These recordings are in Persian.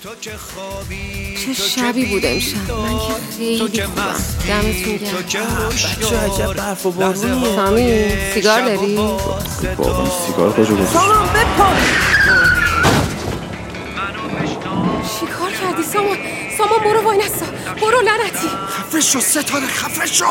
چه شبی بود امشب. من که خیلی خوبم. دمتون گرم. چه عجب برف و بارونی. سامی سیگار داری؟ بابا سیگار کجا گذاشتی؟ سامان بپا. چیکار کردی سامان؟ سامان برو وای نستا. برو لعنتی. خفه شو ستاره، خفه شو.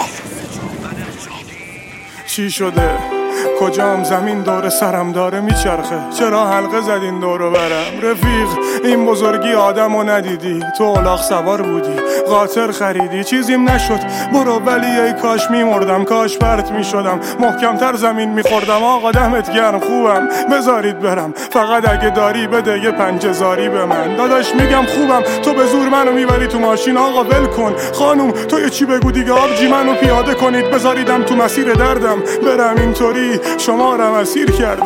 چی شده؟ کجام زمین دور سرم داره میچرخه؟ چرا حلقه زدین دورو برم؟ رفیق این بزرگی آدمو ندیدی؟ تو الاغ سوار بودی، قاطر خریدی، چیزیم نشد. برو ولی ای کاش میمردم، کاش پرت میشدم، محکمتر زمین میخوردم. آقا دمت گرم خوبم، بذارید برم. فقط اگه داری بده یه 5000 به من. داداش میگم خوبم، تو به زور منو میبری تو ماشین. آقا ول کن. خانوم تو یه چی بگو دیگه، آبجی منو پیاده کنید بذاریدم تو مسیر دردم برم. اینطوری شما رو اسیر کردم.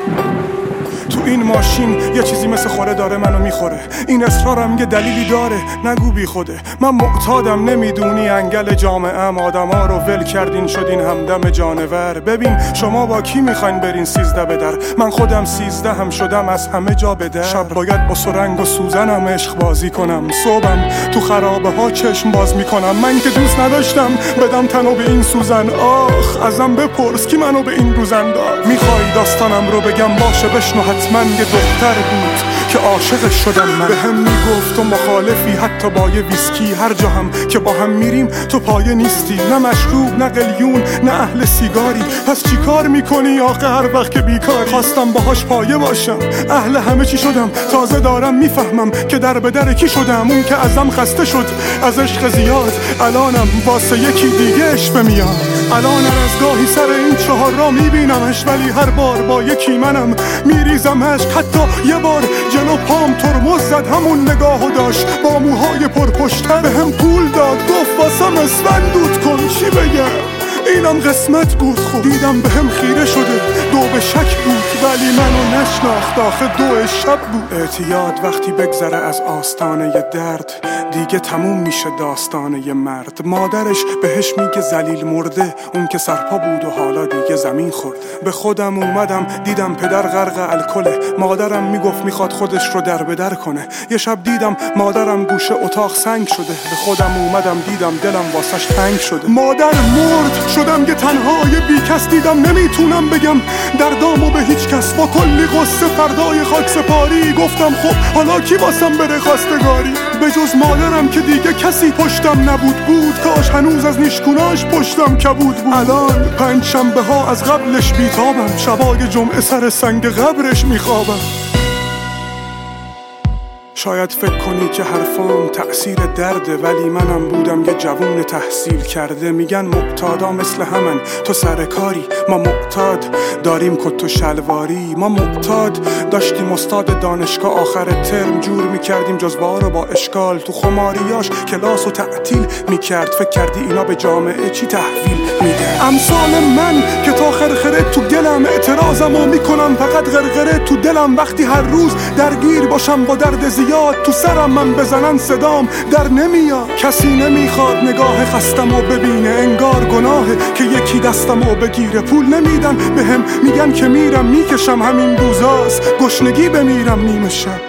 تو این ماشین یه چیزی مثل خوره داره منو میخوره. این اصرارم یه دلیلی داره، نگو بی خوده. من معتادم، نمیدونی انگل جامعه‌ام. آدما رو ول کردین شدین همدم جانور. ببین شما با کی میخواین برین 13 به در؟ من خودم 13 هم شدم از همه جا به در. شب باید با سرنگ و سوزنم عشق بازی کنم، صبحم تو خرابه ها چشم باز میکنم. من که دوست نداشتم بدم تنو به این سوزن. آخ ازم بپرس کی منو به این روزن داد. میخوای داستانم رو بگم؟ باشه بشنو. من یه دختر بود که عاشقش شدم. من به هم میگفت تو مخالفی حتی با یه ویسکی. هر جا هم که با هم میریم تو پایه نیستی. نه مشروب نه قلیون نه اهل سیگاری. پس چی کار میکنی آخه هر وقت که بیکاری؟ خواستم باهاش پایه باشم، اهل همه چی شدم. تازه دارم میفهمم که در به در کی شدم. اون که ازم خسته شد از عشق زیاد، الانم واسه یکی دیگه اش بمیاد. الان از گاهی سر این 4 را میبینمش، ولی هر بار با یکی منم میریزم عشق. حتی یه بار جلو پام ترمز زد، همون نگاهو داشت با موهای پرپشتر. به هم پول داد گفت واسم اسفندود کن. چی بگم؟ اینم قسمت بود. خوب دیدم به هم خیره شده، دو به شک بود ولی منو نشناخت. آخه 2 شب بود. اعتیاد وقتی بگذره از آستانه ی درد دیگه تموم میشه داستانه ی مرد. مادرش بهش میگه ذلیل مرده، اون که سرپا بود و حالا دیگه زمین خورد. به خودم اومدم دیدم پدر غرق الکله. مادرم میگفت میخواد خودش رو در به در کنه. یه شب دیدم مادرم گوشه اتاق سنگ شده. به خودم اومدم دیدم دلم واسش تنگ شده. مادر مرد شدم که تنهای بی کس. دیدم نمیتونم بگم دردامو به هیچ کس. با کلی قصه فردای خاک سپاری گفتم خب حالا کی واسم بره خواستگاری؟ به جز مادرم که دیگه کسی پشتم نبود. کاش هنوز از نیشکوناش پشتم کبود بود. الان 5 شنبه ها از قبلش بیتابم، شبای جمعه سر سنگ قبرش میخوابم. شاید فکر کنی که حرفام تأثیر درده، ولی منم بودم یه جوون تحصیل کرده. میگن معتادا مثل همن، تو سرکاری. ما معتاد داریم کت و شلواری. ما معتاد داشتیم استاد دانشگاه آخر ترم جور میکردیم جزوه رو با اشکال. تو خماریاش کلاس و تعطیل میکرد. فکر کردی اینا به جامعه چی تحویل میده؟ امثال من که تا خرخره تو دلم اعتراضمو میکنم، فقط غرغره تو دلم. وقتی هر روز درگیر باشم با درد زیاد تو سرم من بزنن صدام در نمیاد. کسی نمیخواد نگاه خستمو ببینه، انگار گناهه که یکی دستمو بگیره. پول نمیدن بهم، میگن که میرم میکشم. همین روزاست گشنگی بمیرم نیمه شب.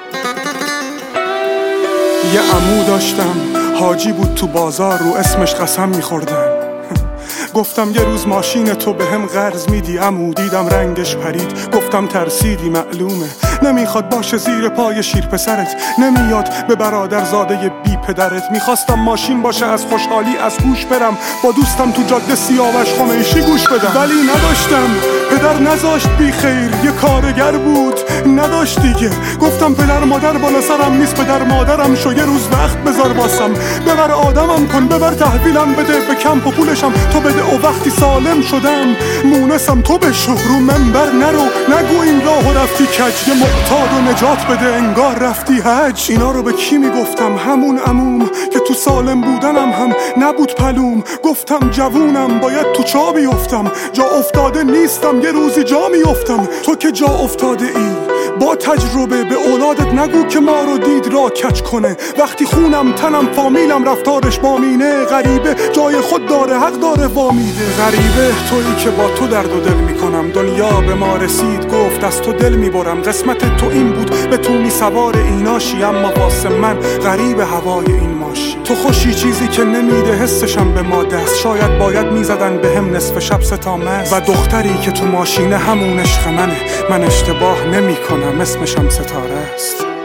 یه عمو داشتم حاجی بود تو بازار، رو اسمش قسم میخوردم. گفتم یه روز ماشین تو به هم قرض میدی عمو؟ دیدم رنگش پرید، گفتم ترسیدی معلومه نمیخواد باشه زیر پای شیر پسرت. نمیاد به برادر زاده بی پدرت. میخواستم ماشین باشه از خوشحالی از هوش برم، با دوستم تو جاده سیاوش خمیشی گوش بدم. ولی نداشتم، پدر نذاشت بی خیر. یه کارگر بود نداشت دیگه. گفتم پدر مادر بالا سرم نیست، پدر مادرم شو یه روز وقت بذار واسم. ببر آدمم کن، ببر تحویلم بده به کمپ و پولشم تو بده. و وقتی سالم شدم مونسم تو بشو. رو منبر نرو نگو این راهو رفتی کج. یه معتاد و نجات بده انگار رفتی حج. اینا رو به کی میگفتم؟ همون عموم که تو سالم بودنم هم نبود پلوم. گفتم جوونم باید تو چا بیفتم، جا افتاده نیستم یه روزی جا میفتم. تو که جا افتاده ای با تجربه به اولادت نگو که ما رو دید را کج کنه. وقتی خونم تنم فامیلم رفتارش با مینه، غریبه جای خود داره حق داره وامیده. غریبه تویی که با تو درد و دل میکنم، دنیا به ما رسید گفت از تو دل میبرم. قسمت تو این بود به تو سوار ایناشی، اما واسه من غریب هوای این ماشی. تو خوشی چیزی که نمیده حسشم به ما دست، شاید باید میزدن به هم نصف شب ستامست. و دختری که تو ماشینه همون عشق منه، من اشتباه نمی کنم اسمشم ستاره است.